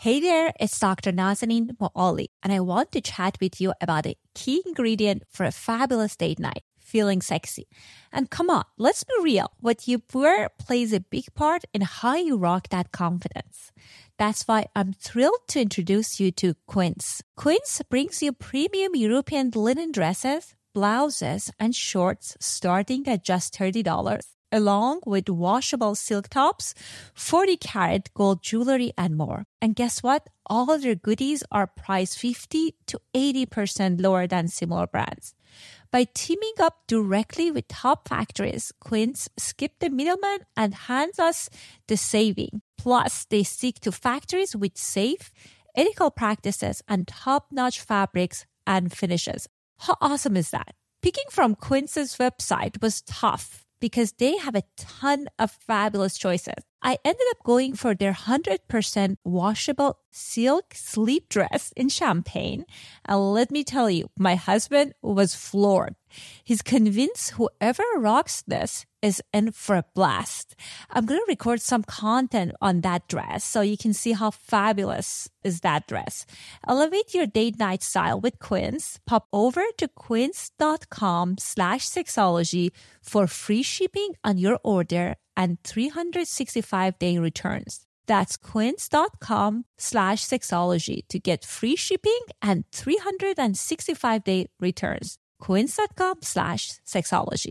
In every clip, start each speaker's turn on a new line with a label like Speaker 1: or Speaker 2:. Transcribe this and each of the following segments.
Speaker 1: Hey there, it's Dr. Nazanin Moali, and I want to chat with you about a key ingredient for a fabulous date night, feeling sexy. And come on, let's be real. What you wear plays a big part in how you rock that confidence. That's why I'm thrilled to introduce you to Quince. Quince brings you premium European linen dresses, blouses, and shorts starting at just $30, along with washable silk tops, 40-karat gold jewelry, and more. And guess what? All of their goodies are priced 50 to 80% lower than similar brands. By teaming up directly with top factories, Quince skipped the middleman and hands us the saving. Plus, they stick to factories with safe, ethical practices and top-notch fabrics and finishes. How awesome is that? Picking from Quince's website was tough because they have a ton of fabulous choices. I ended up going for their 100% washable silk sleep dress in champagne. And let me tell you, my husband was floored. He's convinced whoever rocks this is in for a blast. I'm going to record some content on that dress so you can see how fabulous is that dress. Elevate your date night style with Quince. Pop over to quince.com/sexology for free shipping on your order and 365-day returns. That's quince.com/sexology to get free shipping and 365-day returns. Quince.com/sexology.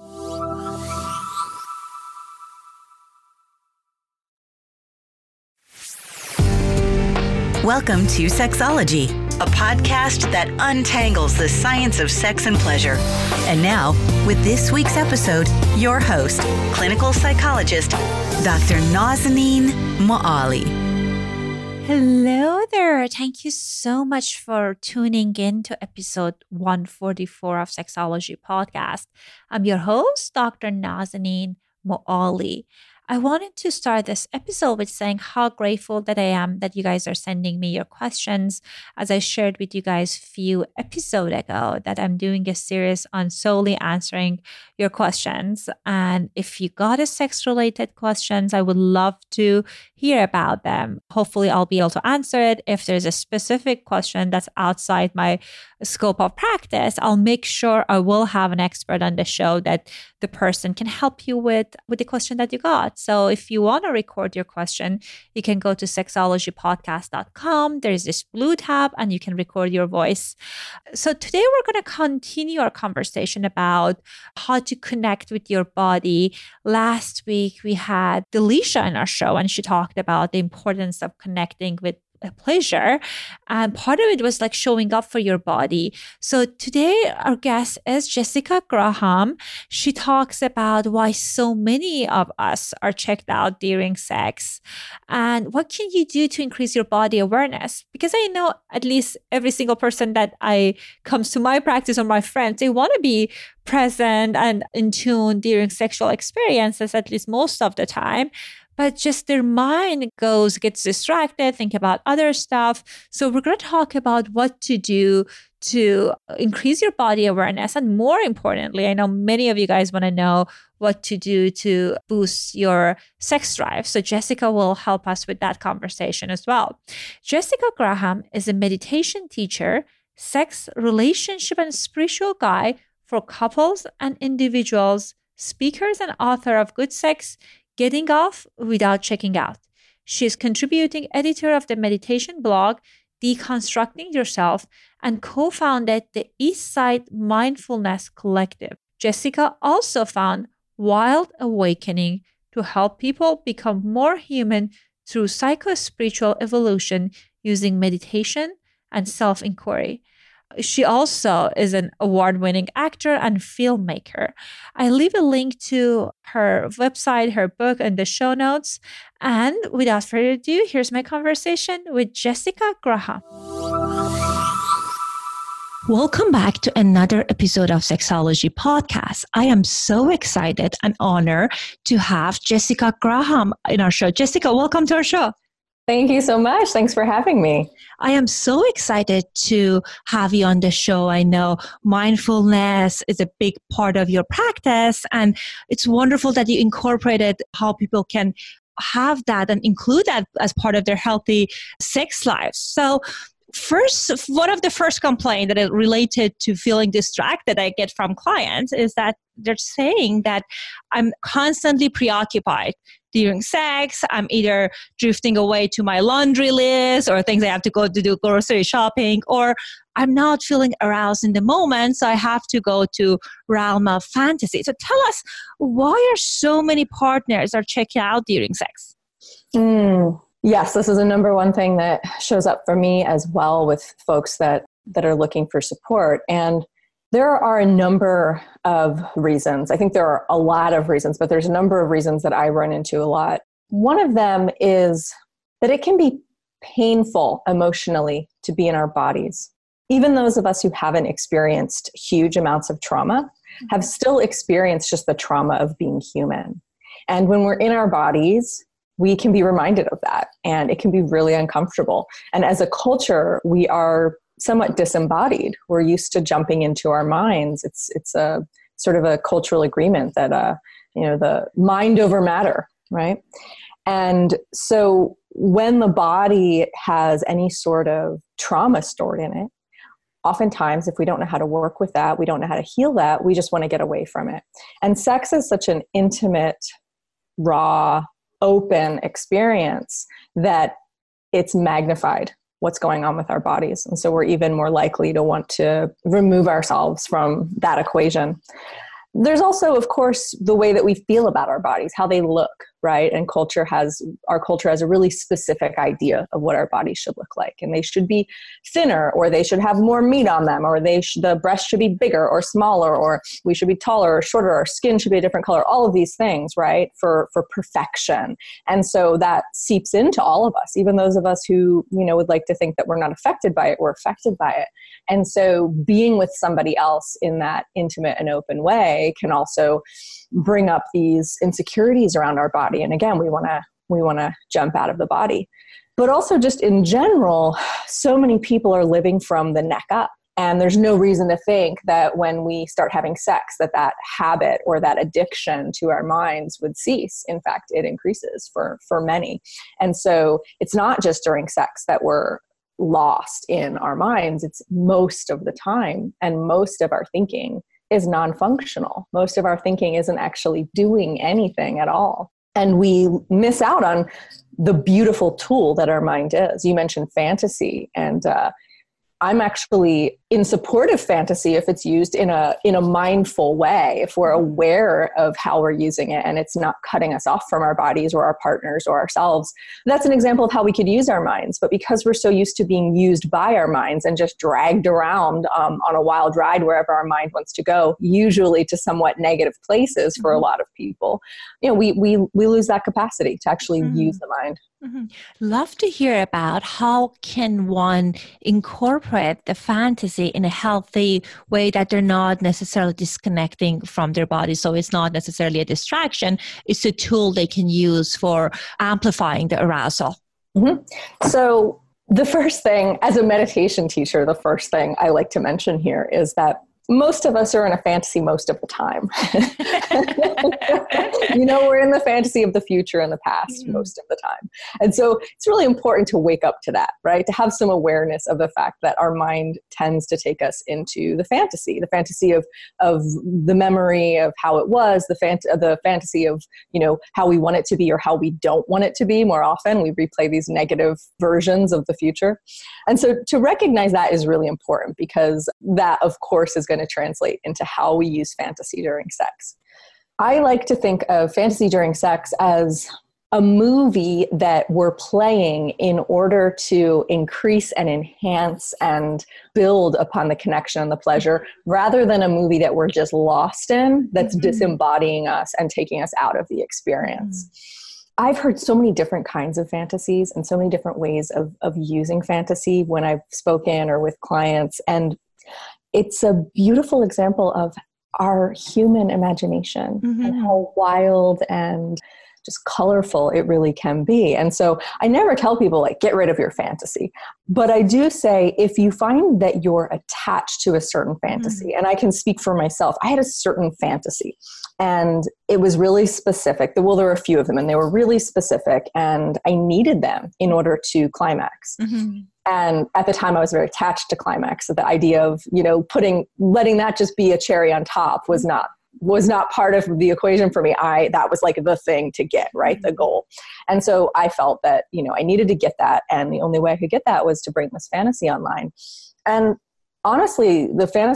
Speaker 2: Welcome to Sexology, a podcast that untangles the science of sex and pleasure. And now, with this week's episode, your host, clinical psychologist, Dr. Nazanin Moali.
Speaker 1: Hello there. Thank you so much for tuning in to episode 144 of Sexology Podcast. I'm your host, Dr. Nazanin Moali. I wanted to start this episode with saying how grateful that I am that you guys are sending me your questions. As I shared with you guys a few episodes ago, that I'm doing a series on solely answering your questions. And if you got a sex-related questions, I would love to hear about them. Hopefully, I'll be able to answer it. If there's a specific question that's outside my scope of practice, I'll make sure I will have an expert on the show that the person can help you with the question that you got. So if you want to record your question, you can go to sexologypodcast.com. There's this blue tab and you can record your voice. So today we're going to continue our conversation about how to connect with your body. Last week we had Delisha in our show and she talked about the importance of connecting with pleasure. And part of it was like showing up for your body. So today our guest is Jessica Graham. She talks about why so many of us are checked out during sex and what can you do to increase your body awareness? Because I know at least every single person that comes to my practice or my friends, they want to be present and in tune during sexual experiences, at least most of the time. But just their mind gets distracted, think about other stuff. So we're going to talk about what to do to increase your body awareness. And more importantly, I know many of you guys want to know what to do to boost your sex drive. So Jessica will help us with that conversation as well. Jessica Graham is a meditation teacher, sex, relationship, and spiritual guide for couples and individuals, speakers, and author of Good Sex, Getting Off Without Checking Out. She is contributing editor of the meditation blog, Deconstructing Yourself, and co-founded the Eastside Mindfulness Collective. Jessica also found Wild Awakening to help people become more human through psycho-spiritual evolution using meditation and self-inquiry. She also is an award-winning actor and filmmaker. I leave a link to her website, her book, in the show notes. And without further ado, here's my conversation with Jessica Graham. Welcome back to another episode of Sexology Podcast. I am so excited and honored to have Jessica Graham in our show. Jessica, welcome to our show.
Speaker 3: Thank you so much. Thanks for having me.
Speaker 1: I am so excited to have you on the show. I know mindfulness is a big part of your practice, and it's wonderful that you incorporated how people can have that and include that as part of their healthy sex lives. So first, one of the first complaints that is related to feeling distracted I get from clients is that they're saying that I'm constantly preoccupied during sex. I'm either drifting away to my laundry list or things I have to go to do grocery shopping, or I'm not feeling aroused in the moment, so I have to go to realm of fantasy. So tell us, why are so many partners are checking out during sex?
Speaker 3: Yes, this is a number one thing that shows up for me as well with folks that are looking for support. And there are a number of reasons. I think there are a lot of reasons, but there's a number of reasons that I run into a lot. One of them is that it can be painful emotionally to be in our bodies. Even those of us who haven't experienced huge amounts of trauma have still experienced just the trauma of being human. And when we're in our bodies, we can be reminded of that, and it can be really uncomfortable. And as a culture, we are somewhat disembodied. We're used to jumping into our minds. It's a sort of a cultural agreement that the mind over matter, right? And so when the body has any sort of trauma stored in it, oftentimes if we don't know how to work with that, we don't know how to heal that, we just want to get away from it. And sex is such an intimate, raw, open experience that it's magnified what's going on with our bodies. And so we're even more likely to want to remove ourselves from that equation. There's also, of course, the way that we feel about our bodies, how they look, right? And our culture has a really specific idea of what our bodies should look like. And they should be thinner, or they should have more meat on them, or the breast should be bigger or smaller, or we should be taller or shorter, our skin should be a different color, all of these things, right? For perfection. And so that seeps into all of us, even those of us who, would like to think that we're not affected by it, we're affected by it. And so being with somebody else in that intimate and open way can also bring up these insecurities around our body. And again, we want to jump out of the body. But also just in general, so many people are living from the neck up. And there's no reason to think that when we start having sex, that habit or that addiction to our minds would cease. In fact, it increases for many. And so it's not just during sex that we're lost in our minds. It's most of the time. And most of our thinking is non-functional. Most of our thinking isn't actually doing anything at all. And we miss out on the beautiful tool that our mind is. You mentioned fantasy, and I'm actually in support of fantasy if it's used in a mindful way, if we're aware of how we're using it and it's not cutting us off from our bodies or our partners or ourselves. That's an example of how we could use our minds. But because we're so used to being used by our minds and just dragged around on a wild ride wherever our mind wants to go, usually to somewhat negative places for a lot of people, we lose that capacity to actually use the mind.
Speaker 1: Mm-hmm. Love to hear about how can one incorporate the fantasy in a healthy way that they're not necessarily disconnecting from their body. So it's not necessarily a distraction. It's a tool they can use for amplifying the arousal.
Speaker 3: Mm-hmm. So the first thing, as a meditation teacher, the first thing I like to mention here is that most of us are in a fantasy most of the time. We're in the fantasy of the future and the past most of the time. And so it's really important to wake up to that, right? To have some awareness of the fact that our mind tends to take us into the fantasy of the memory of how it was, the fantasy of, how we want it to be or how we don't want it to be. More often we replay these negative versions of the future. And so to recognize that is really important, because that, of course, is going to translate into how we use fantasy during sex. I like to think of fantasy during sex as a movie that we're playing in order to increase and enhance and build upon the connection and the pleasure, rather than a movie that we're just lost in, that's disembodying us and taking us out of the experience. I've heard so many different kinds of fantasies and so many different ways of using fantasy when I've spoken or with clients. And it's a beautiful example of our human imagination and how wild and just colorful it really can be. And so I never tell people like, get rid of your fantasy. But I do say, if you find that you're attached to a certain fantasy, and I can speak for myself, I had a certain fantasy and it was really specific. Well, there were a few of them and they were really specific and I needed them in order to climax. And at the time I was very attached to climax. So the idea of, letting that just be a cherry on top was not part of the equation for me. That was like the thing to get, right? The goal. And so I felt that, I needed to get that. And the only way I could get that was to bring this fantasy online. And honestly,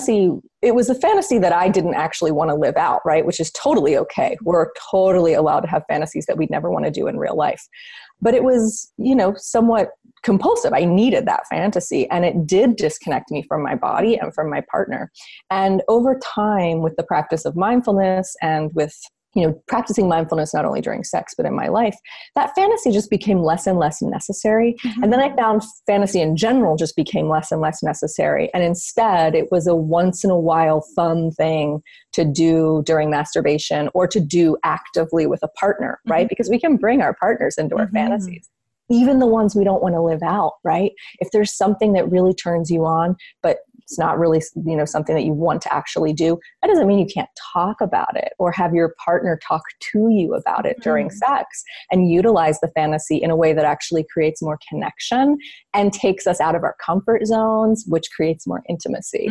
Speaker 3: it was a fantasy that I didn't actually want to live out, right? Which is totally okay. We're totally allowed to have fantasies that we'd never want to do in real life. But it was, somewhat compulsive. I needed that fantasy and it did disconnect me from my body and from my partner. And over time, with the practice of mindfulness and with practicing mindfulness not only during sex, but in my life, that fantasy just became less and less necessary. And then I found fantasy in general just became less and less necessary. And instead, it was a once in a while fun thing to do during masturbation or to do actively with a partner, right? Because we can bring our partners into our fantasies, even the ones we don't want to live out, right? If there's something that really turns you on, but it's not really, something that you want to actually do, that doesn't mean you can't talk about it or have your partner talk to you about it during sex and utilize the fantasy in a way that actually creates more connection and takes us out of our comfort zones, which creates more intimacy.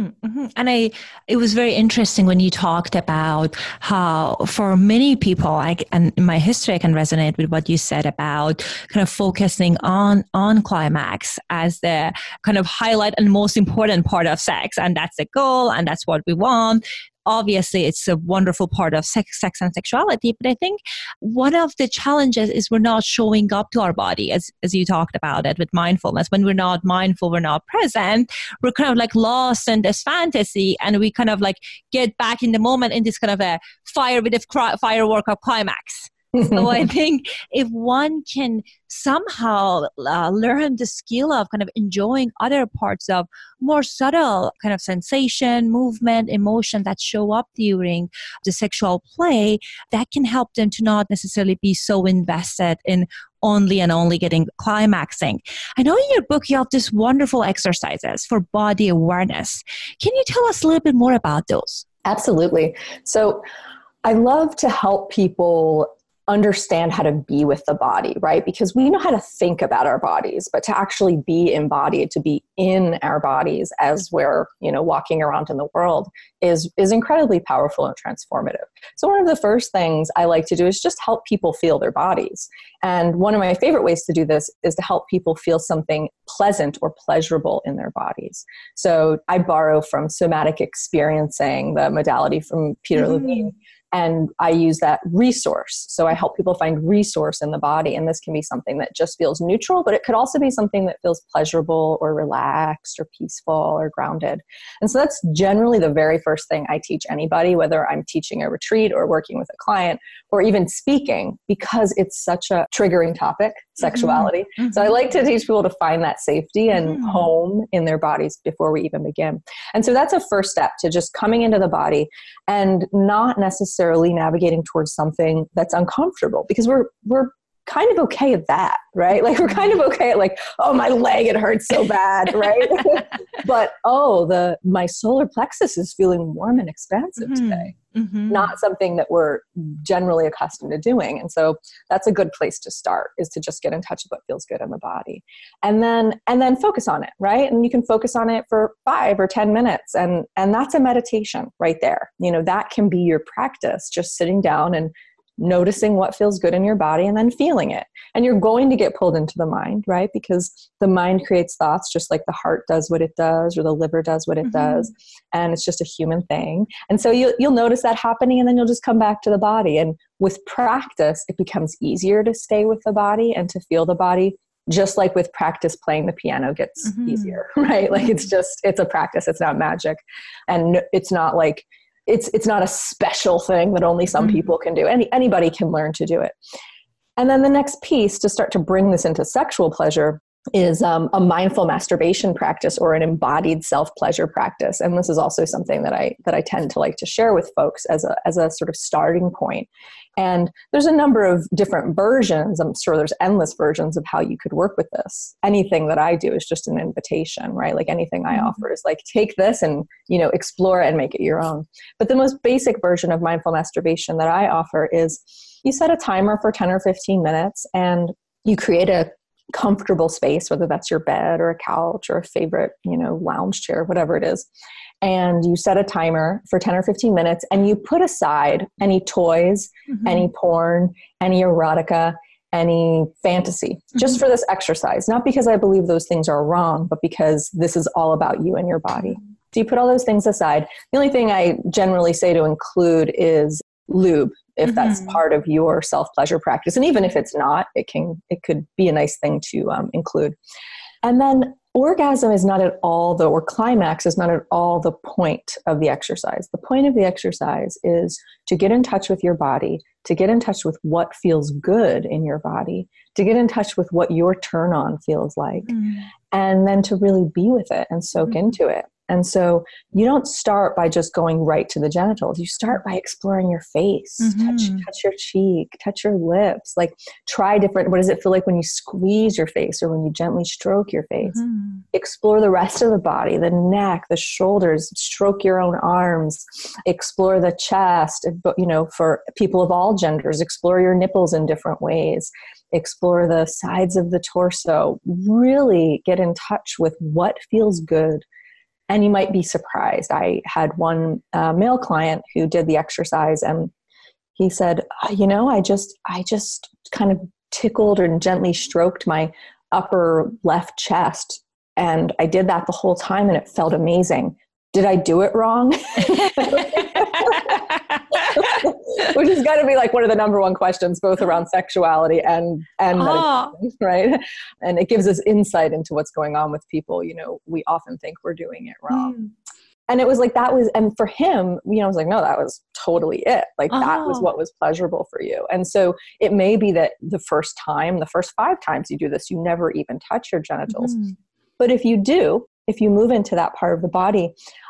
Speaker 1: And it was very interesting when you talked about how for many people, and in my history, I can resonate with what you said about kind of focusing on climax as the kind of highlight and most important part of sex. And that's the goal and that's what we want. Obviously, it's a wonderful part of sex and sexuality. But I think one of the challenges is we're not showing up to our body, as you talked about it with mindfulness. When we're not mindful, we're not present, we're kind of like lost in this fantasy and we kind of like get back in the moment in this kind of a firework of climax. So I think if one can somehow learn the skill of kind of enjoying other parts of more subtle kind of sensation, movement, emotion that show up during the sexual play, that can help them to not necessarily be so invested in only getting climaxing. I know in your book you have these wonderful exercises for body awareness. Can you tell us a little bit more about those?
Speaker 3: Absolutely. So I love to help people understand how to be with the body, right? Because we know how to think about our bodies, but to actually be embodied, to be in our bodies as we're, walking around in the world is incredibly powerful and transformative. So one of the first things I like to do is just help people feel their bodies. And one of my favorite ways to do this is to help people feel something pleasant or pleasurable in their bodies. So I borrow from somatic experiencing, the modality from Peter Levine. And I use that resource. So I help people find resource in the body. And this can be something that just feels neutral, but it could also be something that feels pleasurable or relaxed or peaceful or grounded. And so that's generally the very first thing I teach anybody, whether I'm teaching a retreat or working with a client or even speaking, because it's such a triggering topic, sexuality. So I like to teach people to find that safety and home in their bodies before we even begin. And so that's a first step to just coming into the body and not necessarily navigating towards something that's uncomfortable, because we're kind of okay at that, right? Like we're kind of okay at like, oh, my leg, it hurts so bad, right? But my solar plexus is feeling warm and expansive today. Not something that we're generally accustomed to doing. And so that's a good place to start, is to just get in touch with what feels good in the body. And then focus on it, right? And you can focus on it for 5 or 10 minutes. And that's a meditation right there. That can be your practice, just sitting down and noticing what feels good in your body and then feeling it. And you're going to get pulled into the mind, right? Because the mind creates thoughts just like the heart does what it does or the liver does what it does. And it's just a human thing. And so you'll notice that happening, and then you'll just come back to the body. And with practice, it becomes easier to stay with the body and to feel the body. Just like with practice, playing the piano gets easier, right? Like it's a practice. It's not magic. And it's not like, it's not a special thing that only some people can do. Anybody can learn to do it. And then the next piece to start to bring this into sexual pleasure is a mindful masturbation practice or an embodied self-pleasure practice. And this is also something that I tend to like to share with folks as a sort of starting point. And there's a number of different versions. I'm sure there's endless versions of how you could work with this. Anything that I do is just an invitation, right? Like anything I offer is like, take this and, explore it and make it your own. But the most basic version of mindful masturbation that I offer is you set a timer for 10 or 15 minutes and you create a comfortable space, whether that's your bed or a couch or a favorite, lounge chair, whatever it is. And you set a timer for 10 or 15 minutes and you put aside any toys, any porn, any erotica, any fantasy, just for this exercise. Not because I believe those things are wrong, but because this is all about you and your body. So you put all those things aside. The only thing I generally say to include is lube, if that's part of your self-pleasure practice. And even if it's not, it could be a nice thing to include. And then orgasm is not at all or climax is not at all the point of the exercise. The point of the exercise is to get in touch with your body, to get in touch with what feels good in your body, to get in touch with what your turn on feels like, and then to really be with it and soak into it. And so you don't start by just going right to the genitals. You start by exploring your face, touch your cheek, touch your lips, like try different, what does it feel like when you squeeze your face or when you gently stroke your face? Explore the rest of the body, the neck, the shoulders, stroke your own arms, explore the chest, for people of all genders, explore your nipples in different ways, explore the sides of the torso, really get in touch with what feels good. And you might be surprised. I had one male client who did the exercise and he said, I just kind of tickled and gently stroked my upper left chest. And I did that the whole time and it felt amazing. Did I do it wrong? Which has got to be like one of the number one questions, both around sexuality and meditation, right? And it gives us insight into what's going on with people. We often think we're doing it wrong. And it was like, and for him, I was like, no, that was totally it. Like that was what was pleasurable for you. And so it may be that the first 5 times you do this, you never even touch your genitals. But if you move into that part of the body,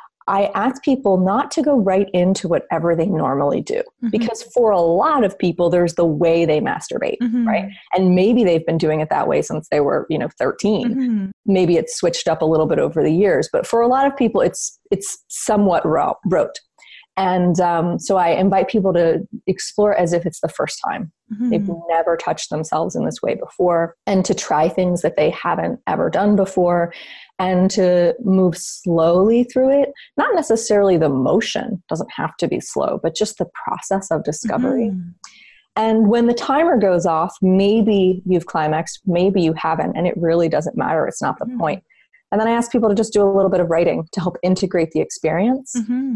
Speaker 3: I ask people not to go right into whatever they normally do, because for a lot of people, there's the way they masturbate, right? And maybe they've been doing it that way since they were, 13. Maybe it's switched up a little bit over the years, but for a lot of people, it's somewhat rote. And so I invite people to explore as if it's the first time. They've never touched themselves in this way before, and to try things that they haven't ever done before, and to move slowly through it. Not necessarily the motion, doesn't have to be slow, but just the process of discovery. And when the timer goes off, maybe you've climaxed, maybe you haven't, and it really doesn't matter. It's not the point. And then I ask people to just do a little bit of writing to help integrate the experience.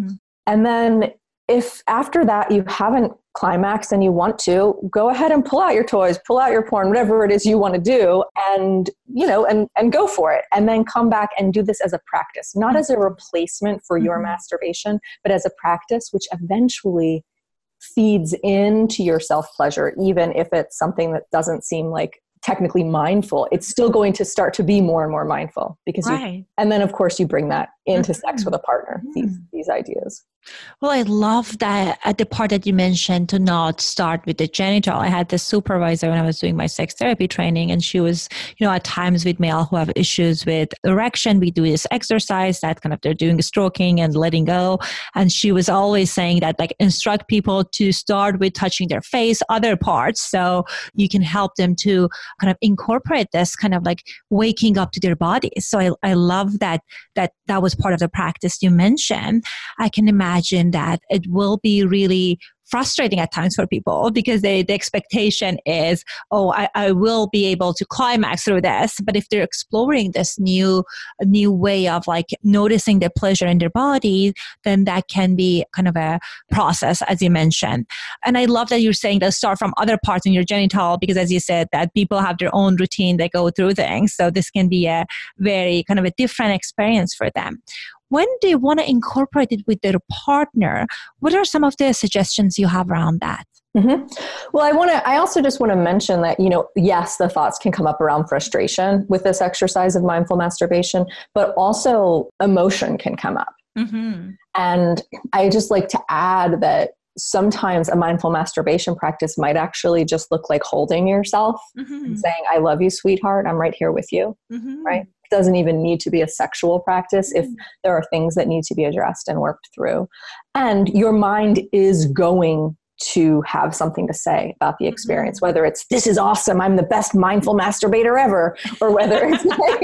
Speaker 3: And then if after that you haven't climaxed and you want to, go ahead and pull out your toys, pull out your porn, whatever it is you want to do, and and go for it. And then come back and do this as a practice, not as a replacement for your masturbation, but as a practice which eventually feeds into your self-pleasure, even if it's something that doesn't seem like technically mindful. It's still going to start to be more and more mindful because and then of course you bring that into sex with a partner, these ideas.
Speaker 1: Well, I love that at the part that you mentioned to not start with the genital. I had this supervisor when I was doing my sex therapy training, and she was, at times with male who have issues with erection, we do this exercise that kind of they're doing stroking and letting go. And she was always saying that instruct people to start with touching their face, other parts, so you can help them to kind of incorporate this kind of waking up to their body. So I love that was part of the practice you mentioned. I can imagine that it will be really frustrating at times for people because the expectation is, I will be able to climax through this. But if they're exploring this new way of noticing the pleasure in their body, then that can be kind of a process, as you mentioned. And I love that you're saying that start from other parts in your genital, because as you said, that people have their own routine, they go through things. So this can be a very kind of a different experience for them. When they want to incorporate it with their partner, what are some of the suggestions you have around that?
Speaker 3: Well, I also just want to mention that, yes, the thoughts can come up around frustration with this exercise of mindful masturbation, but also emotion can come up. And I just like to add that sometimes a mindful masturbation practice might actually just look like holding yourself and saying, I love you, sweetheart. I'm right here with you. Right? It doesn't even need to be a sexual practice if there are things that need to be addressed and worked through. And your mind is going to have something to say about the experience, whether it's, this is awesome, I'm the best mindful masturbator ever, or whether it's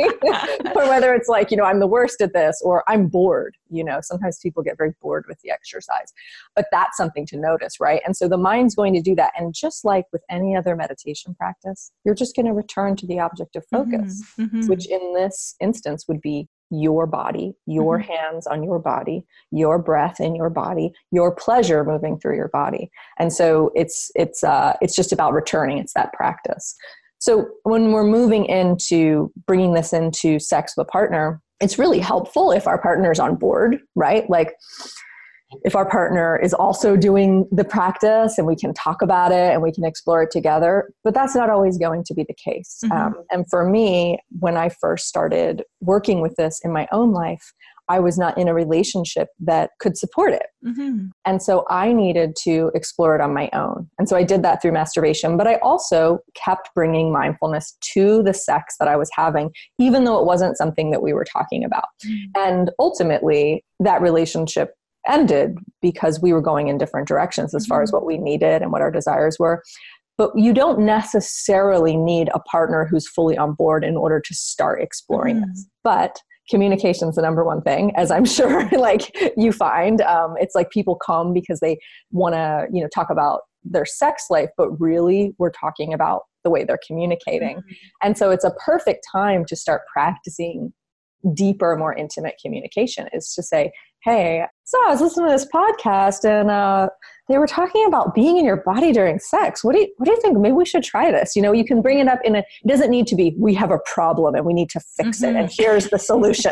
Speaker 3: like, I'm the worst at this, or I'm bored. Sometimes people get very bored with the exercise, but that's something to notice, right? And so the mind's going to do that. And just like with any other meditation practice, you're just going to return to the object of focus, which in this instance would be your body, your hands on your body, your breath in your body, your pleasure moving through your body. And so it's just about returning. It's that practice. So when we're moving into bringing this into sex with a partner, it's really helpful if our partner is on board, right? Like if our partner is also doing the practice and we can talk about it and we can explore it together, but that's not always going to be the case. And for me, when I first started working with this in my own life, I was not in a relationship that could support it. And so I needed to explore it on my own. And so I did that through masturbation, but I also kept bringing mindfulness to the sex that I was having, even though it wasn't something that we were talking about. And ultimately, that relationship ended because we were going in different directions as far as what we needed and what our desires were. But you don't necessarily need a partner who's fully on board in order to start exploring this. But communication is the number one thing, as I'm sure like you find. It's like people come because they want to, talk about their sex life, but really we're talking about the way they're communicating. And so it's a perfect time to start practicing deeper, more intimate communication, is to say, hey, so I was listening to this podcast and they were talking about being in your body during sex. What do you think? Maybe we should try this. You can bring it up it doesn't need to be, we have a problem and we need to fix it and here's the solution.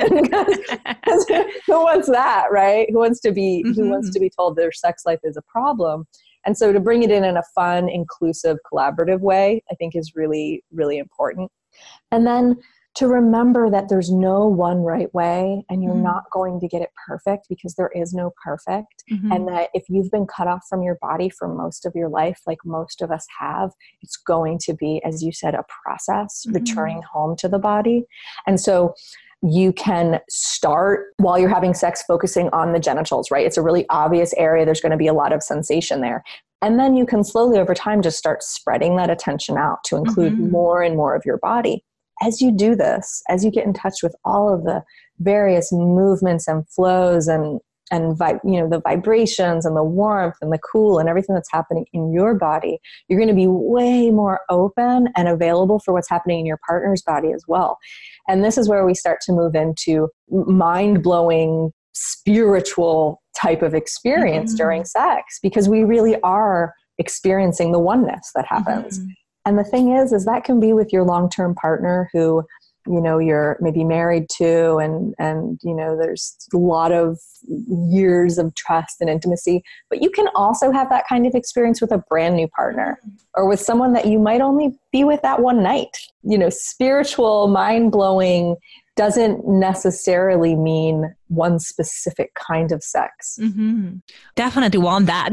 Speaker 3: Who wants that, right? Who wants to be told their sex life is a problem? And so to bring it in a fun, inclusive, collaborative way, I think is really, really important. And then to remember that there's no one right way and you're not going to get it perfect because there is no perfect. And that if you've been cut off from your body for most of your life, like most of us have, it's going to be, as you said, a process returning home to the body. And so you can start while you're having sex focusing on the genitals, right? It's a really obvious area. There's going to be a lot of sensation there. And then you can slowly over time just start spreading that attention out to include more and more of your body. As you do this, as you get in touch with all of the various movements and flows and the vibrations and the warmth and the cool and everything that's happening in your body, you're going to be way more open and available for what's happening in your partner's body as well. And this is where we start to move into mind-blowing spiritual type of experience during sex, because we really are experiencing the oneness that happens. And the thing is that can be with your long-term partner who, you're maybe married to, and there's a lot of years of trust and intimacy, but you can also have that kind of experience with a brand new partner or with someone that you might only be with that one night. Spiritual, mind-blowing doesn't necessarily mean one specific kind of sex.
Speaker 1: Definitely want that.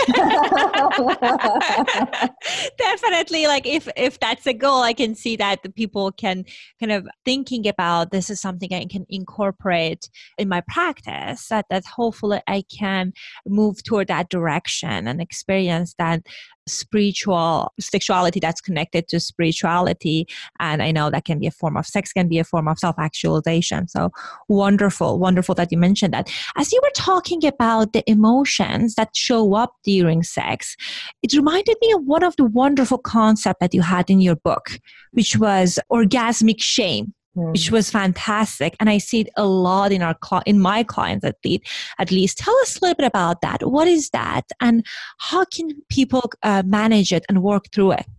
Speaker 1: Definitely. Like if that's a goal, I can see that the people can kind of thinking about this is something I can incorporate in my practice, that hopefully I can move toward that direction and experience that spiritual sexuality that's connected to spirituality. And I know that can be a form of sex, can be a form of self-actualization. So wonderful that you mentioned that. As you were talking about the emotions that show up during sex, it reminded me of one of the wonderful concepts that you had in your book, which was orgasmic shame, which was fantastic. And I see it a lot in my clients at least. Tell us a little bit about that. What is that? And how can people manage it and work through it?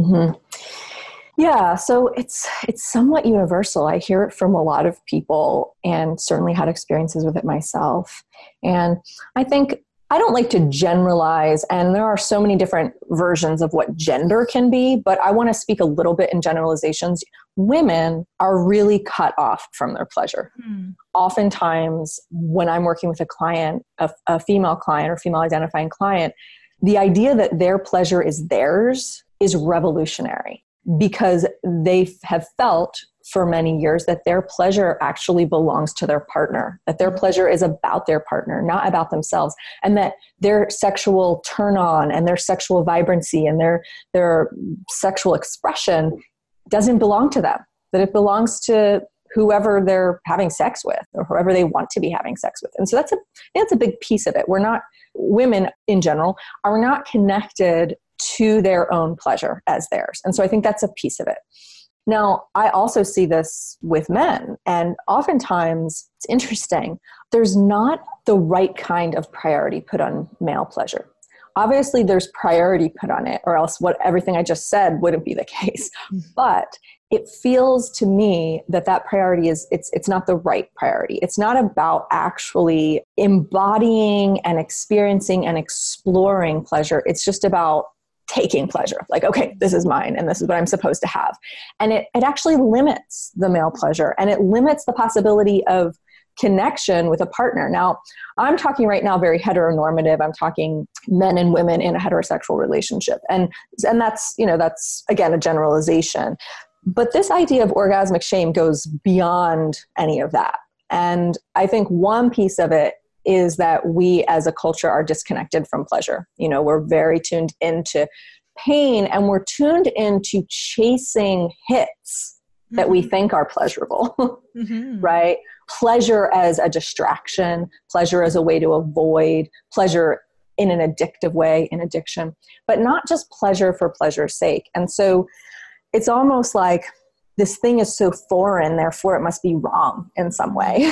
Speaker 3: Yeah, so it's somewhat universal. I hear it from a lot of people and certainly had experiences with it myself. And I think I don't like to generalize, and there are so many different versions of what gender can be, but I want to speak a little bit in generalizations. Women are really cut off from their pleasure. Oftentimes, when I'm working with a client, a female client or female identifying client, the idea that their pleasure is theirs is revolutionary because they have felt for many years that their pleasure actually belongs to their partner, that their pleasure is about their partner, not about themselves, and that their sexual turn on and their sexual vibrancy and their sexual expression doesn't belong to them, that it belongs to whoever they're having sex with or whoever they want to be having sex with. And so that's a big piece of it. Women in general are not connected to their own pleasure as theirs. And so I think that's a piece of it. Now, I also see this with men, and oftentimes it's interesting. There's not the right kind of priority put on male pleasure. Obviously, there's priority put on it, or else everything I just said wouldn't be the case. But it feels to me that priority it's not the right priority. It's not about actually embodying and experiencing and exploring pleasure. It's just about taking pleasure. Like, okay, this is mine and this is what I'm supposed to have. And it actually limits the male pleasure, and it limits the possibility of connection with a partner. Now, I'm talking right now very heteronormative. I'm talking men and women in a heterosexual relationship. And that's again, a generalization. But this idea of orgasmic shame goes beyond any of that. And I think one piece of it is that we as a culture are disconnected from pleasure. We're very tuned into pain, and we're tuned into chasing hits that we think are pleasurable, right? Pleasure as a distraction, pleasure as a way to avoid, pleasure in an addictive way, in addiction, but not just pleasure for pleasure's sake. And so it's almost like this thing is so foreign, therefore it must be wrong in some way.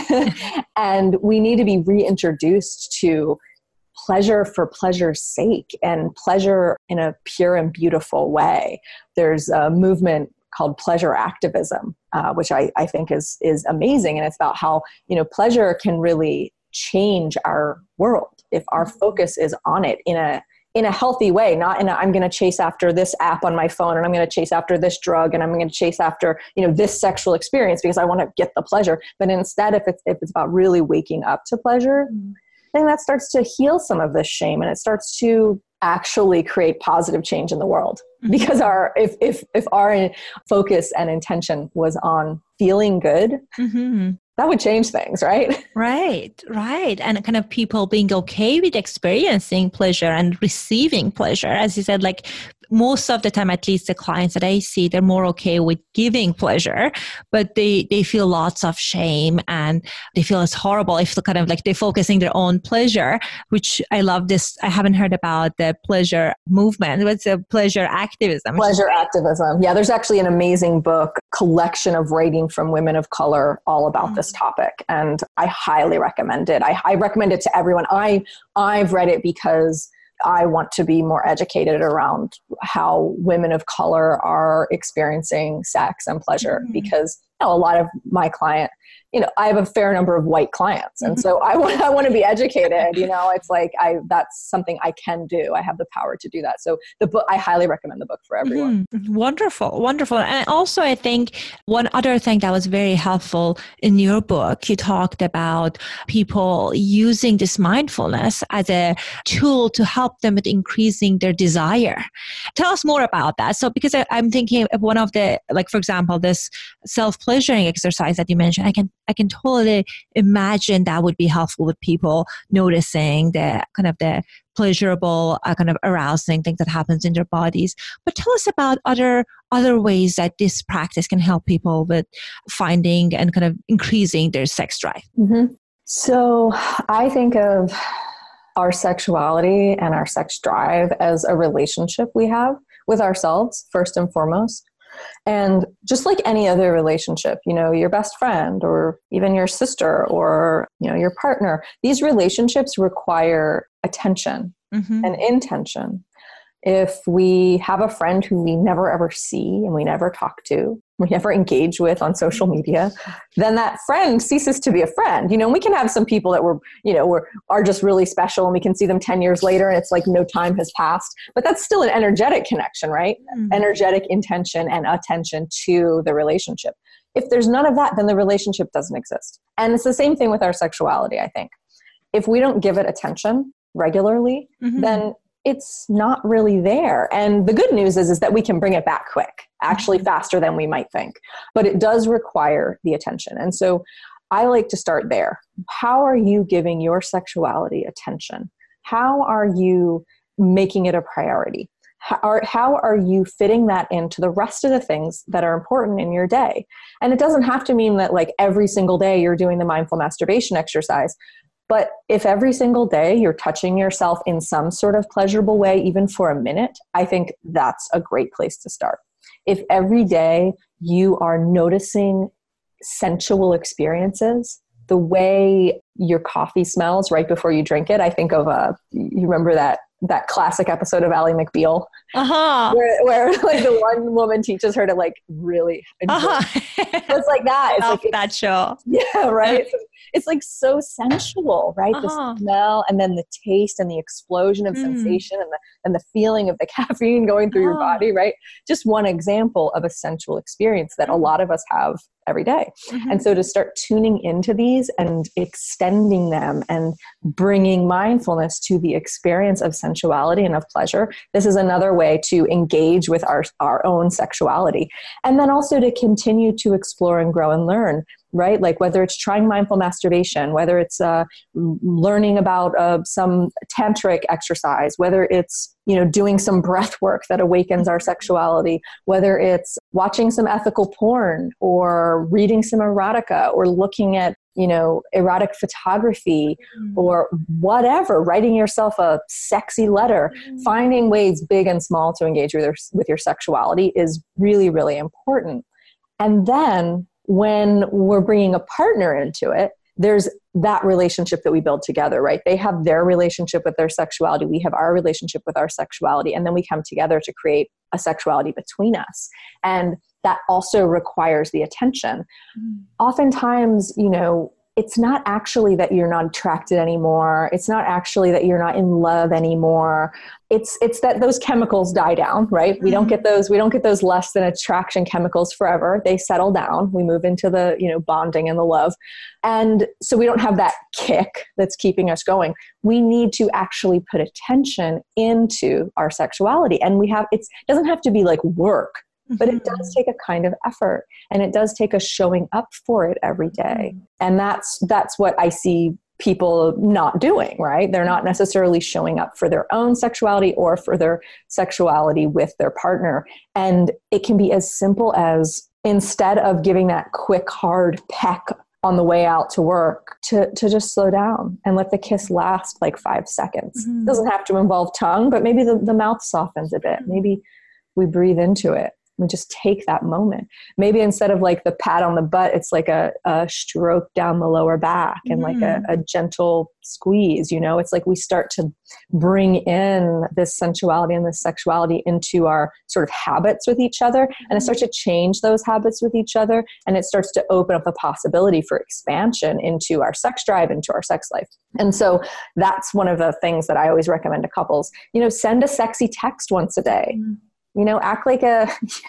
Speaker 3: And we need to be reintroduced to pleasure for pleasure's sake and pleasure in a pure and beautiful way. There's a movement called pleasure activism, which I think is amazing. And it's about how, pleasure can really change our world if our focus is on it in a healthy way, not in I'm going to chase after this app on my phone, and I'm going to chase after this drug, and I'm going to chase after, this sexual experience because I want to get the pleasure. But instead, if it's about really waking up to pleasure, then that starts to heal some of this shame, and it starts to actually create positive change in the world. Because if our focus and intention was on feeling good, that would change things, right?
Speaker 1: Right. And kind of people being okay with experiencing pleasure and receiving pleasure. As you said, like most of the time, at least the clients that I see, they're more okay with giving pleasure, but they feel lots of shame and they feel it's horrible if kind of like they're focusing their own pleasure, which I love this. I haven't heard about the pleasure movement. What's a pleasure activism?
Speaker 3: Pleasure activism. Yeah, there's actually an amazing book, collection of writing from women of color all about this topic. And I highly recommend it. I recommend it to everyone. I've read it because I want to be more educated around how women of color are experiencing sex and pleasure, because a lot of my client, I have a fair number of white clients. And so I want to be educated, it's like, that's something I can do. I have the power to do that. So the book, I highly recommend the book for everyone.
Speaker 1: Wonderful. And also I think one other thing that was very helpful in your book, you talked about people using this mindfulness as a tool to help them with increasing their desire. Tell us more about that. So because I'm thinking of one of the, like, for example, this self-pleasuring exercise that you mentioned, I can totally imagine that would be helpful with people noticing the kind of the pleasurable, kind of arousing things that happens in their bodies. But tell us about other ways that this practice can help people with finding and kind of increasing their sex drive.
Speaker 3: So I think of our sexuality and our sex drive as a relationship we have with ourselves, first and foremost. And just like any other relationship, your best friend or even your sister or, your partner, these relationships require attention and intention. If we have a friend who we never ever see and we never talk to, we never engage with on social media, then that friend ceases to be a friend. We can have some people that are just really special, and we can see them 10 years later and it's like no time has passed, but that's still an energetic connection, right? Mm-hmm. Energetic intention and attention to the relationship. If there's none of that, then the relationship doesn't exist. And it's the same thing with our sexuality, I think. If we don't give it attention regularly, then it's not really there. And the good news is that we can bring it back quick, actually faster than we might think. But it does require the attention. And so I like to start there. How are you giving your sexuality attention? How are you making it a priority? How are you fitting that into the rest of the things that are important in your day? And it doesn't have to mean that like every single day you're doing the mindful masturbation exercise. But if every single day you're touching yourself in some sort of pleasurable way, even for a minute, I think that's a great place to start. If every day you are noticing sensual experiences, the way your coffee smells right before you drink it, I think of you remember that classic episode of Ally McBeal, where like the one woman teaches her to like really enjoy. It's like that. It's like
Speaker 1: that show.
Speaker 3: Yeah, right. It's like so sensual, right? The smell, and then the taste, and the explosion of sensation, and the feeling of the caffeine going through your body, right? Just one example of a sensual experience that a lot of us have every day. And so to start tuning into these and extending them and bringing mindfulness to the experience of sensuality and of pleasure, this is another way to engage with our own sexuality. And then also to continue to explore and grow and learn, right? Like whether it's trying mindful masturbation, whether it's learning about some tantric exercise, whether it's doing some breath work that awakens our sexuality, whether it's watching some ethical porn or reading some erotica or looking at erotic photography or whatever, writing yourself a sexy letter, finding ways big and small to engage with your sexuality is really, really important. And then when we're bringing a partner into it, there's that relationship that we build together, right? They have their relationship with their sexuality. We have our relationship with our sexuality. And then we come together to create a sexuality between us. And that also requires the attention. Oftentimes, it's not actually that you're not attracted anymore. It's not actually that you're not in love anymore. It's that those chemicals die down, right? We don't get those less than attraction chemicals forever. They settle down. We move into the, bonding and the love. And so we don't have that kick that's keeping us going. We need to actually put attention into our sexuality. And it doesn't have to be like work, but it does take a kind of effort, and it does take a showing up for it every day. And that's what I see people not doing, right? They're not necessarily showing up for their own sexuality or for their sexuality with their partner. And it can be as simple as, instead of giving that quick, hard peck on the way out to work, to just slow down and let the kiss last like 5 seconds. It doesn't have to involve tongue, but maybe the mouth softens a bit. Maybe we breathe into it. We just take that moment. Maybe instead of like the pat on the butt, it's like a stroke down the lower back and like a gentle squeeze, It's like we start to bring in this sensuality and this sexuality into our sort of habits with each other. And it starts to change those habits with each other. And it starts to open up the possibility for expansion into our sex drive, into our sex life. And so that's one of the things that I always recommend to couples. Send a sexy text once a day. Act like a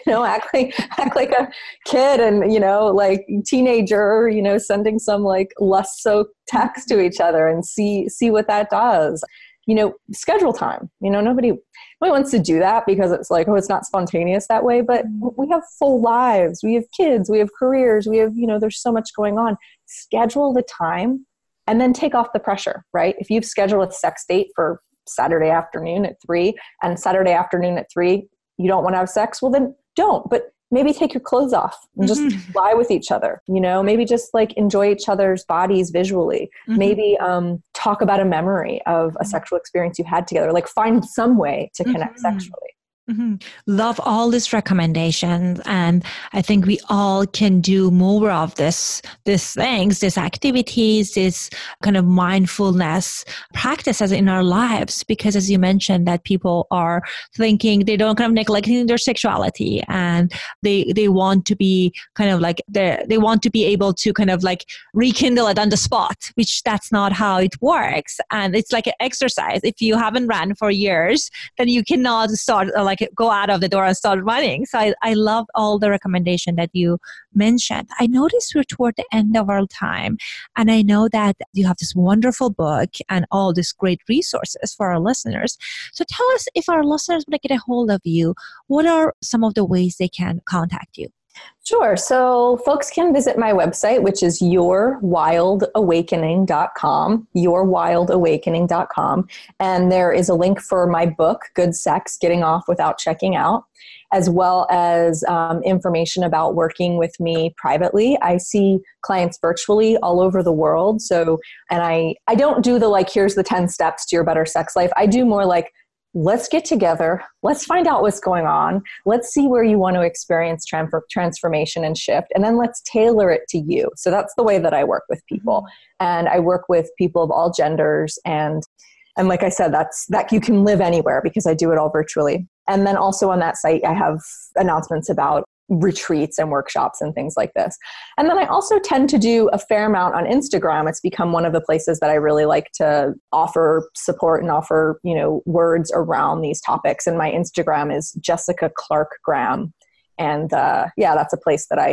Speaker 3: kid and, like teenager, sending some like lust-soaked text to each other and see what that does. Schedule time. Nobody wants to do that because it's like, it's not spontaneous that way, but we have full lives. We have kids, we have careers, we have, there's so much going on. Schedule the time and then take off the pressure, right? If you've scheduled a sex date for Saturday afternoon at 3 and Saturday afternoon at 3, you don't want to have sex, well then don't, but maybe take your clothes off and just lie with each other, maybe just like enjoy each other's bodies visually, maybe talk about a memory of a sexual experience you had together, like find some way to connect sexually.
Speaker 1: Mm-hmm. Love all these recommendations. And I think we all can do more of these things, these activities, this kind of mindfulness practices in our lives. Because as you mentioned, that people are thinking they don't kind of neglecting their sexuality, and they want to be kind of like, they want to be able to kind of like rekindle it on the spot, which that's not how it works. And it's like an exercise. If you haven't ran for years, then you cannot start like go out of the door and start running. So I love all the recommendation that you mentioned. I noticed we're toward the end of our time, and I know that you have this wonderful book and all these great resources for our listeners. So tell us, if our listeners want to get a hold of you, what are some of the ways they can contact you?
Speaker 3: Sure. So folks can visit my website, which is yourwildawakening.com, yourwildawakening.com. And there is a link for my book, Good Sex, Getting Off Without Checking Out, as well as information about working with me privately. I see clients virtually all over the world. So, and I don't do the like, here's the 10 steps to your better sex life. I do more like, let's get together. Let's find out what's going on. Let's see where you want to experience transformation and shift. And then let's tailor it to you. So that's the way that I work with people. And I work with people of all genders. And like I said, that you can live anywhere because I do it all virtually. And then also on that site, I have announcements about retreats and workshops and things like this. And then I also tend to do a fair amount on Instagram. It's become one of the places that I really like to offer support and offer, words around these topics. And my Instagram is Jessica Clark Graham. And that's a place that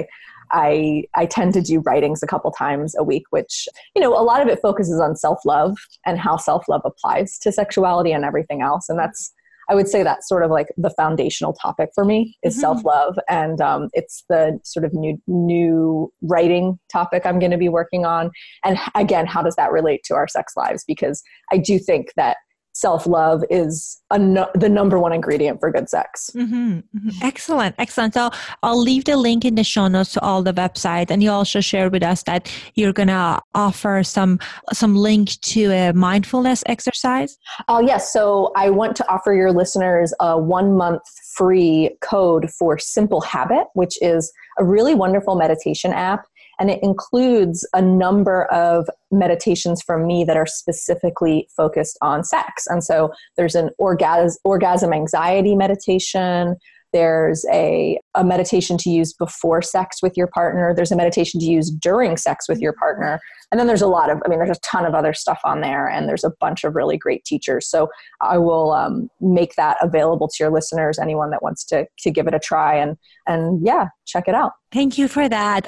Speaker 3: I tend to do writings a couple times a week, which, a lot of it focuses on self-love and how self-love applies to sexuality and everything else. And I would say that's sort of like the foundational topic for me is self-love. And it's the sort of new writing topic I'm going to be working on. And again, how does that relate to our sex lives? Because I do think that self-love is the number one ingredient for good sex.
Speaker 1: Excellent. So I'll leave the link in the show notes to all the websites. And you also shared with us that you're going to offer some link to a mindfulness exercise.
Speaker 3: Yes. So I want to offer your listeners a 1-month free code for Simple Habit, which is a really wonderful meditation app. And it includes a number of meditations from me that are specifically focused on sex. And so there's an orgasm anxiety meditation. There's a meditation to use before sex with your partner. There's a meditation to use during sex with your partner. And then there's there's a ton of other stuff on there, and there's a bunch of really great teachers. So I will make that available to your listeners, anyone that wants to give it a try and check it out.
Speaker 1: Thank you for that.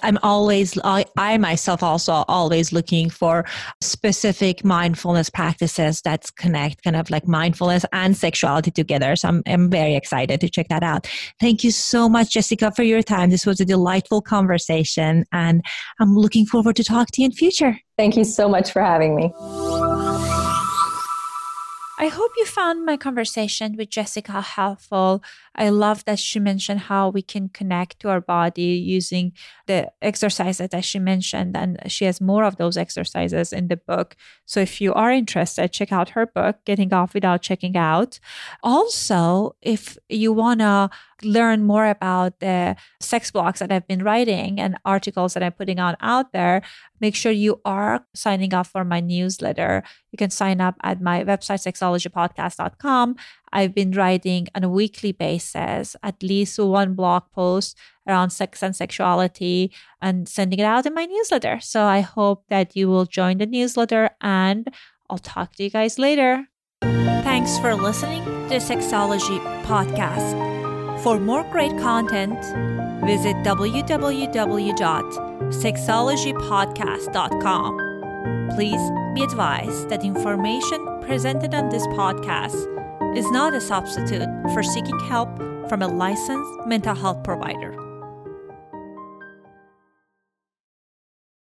Speaker 1: I myself also always looking for specific mindfulness practices that connect kind of like mindfulness and sexuality together. So I'm very excited to check that out. Thank you so much, Jessica, for your time. This was a delightful conversation, and I'm looking forward to talk to you in future.
Speaker 3: Thank you so much for having me.
Speaker 1: I hope you found my conversation with Jessica helpful. I love that she mentioned how we can connect to our body using the exercises that she mentioned, and she has more of those exercises in the book. So if you are interested, check out her book, Getting Off Without Checking Out. Also, if you want to learn more about the sex blogs that I've been writing and articles that I'm putting out there, make sure you are signing up for my newsletter. You can sign up at my website, sexologypodcast.com. I've been writing on a weekly basis, at least one blog post around sex and sexuality, and sending it out in my newsletter. So I hope that you will join the newsletter, and I'll talk to you guys later. Thanks for listening to the Sexology Podcast. For more great content, visit www.sexologypodcast.com. Please be advised that information presented on this podcast is not a substitute for seeking help from a licensed mental health provider.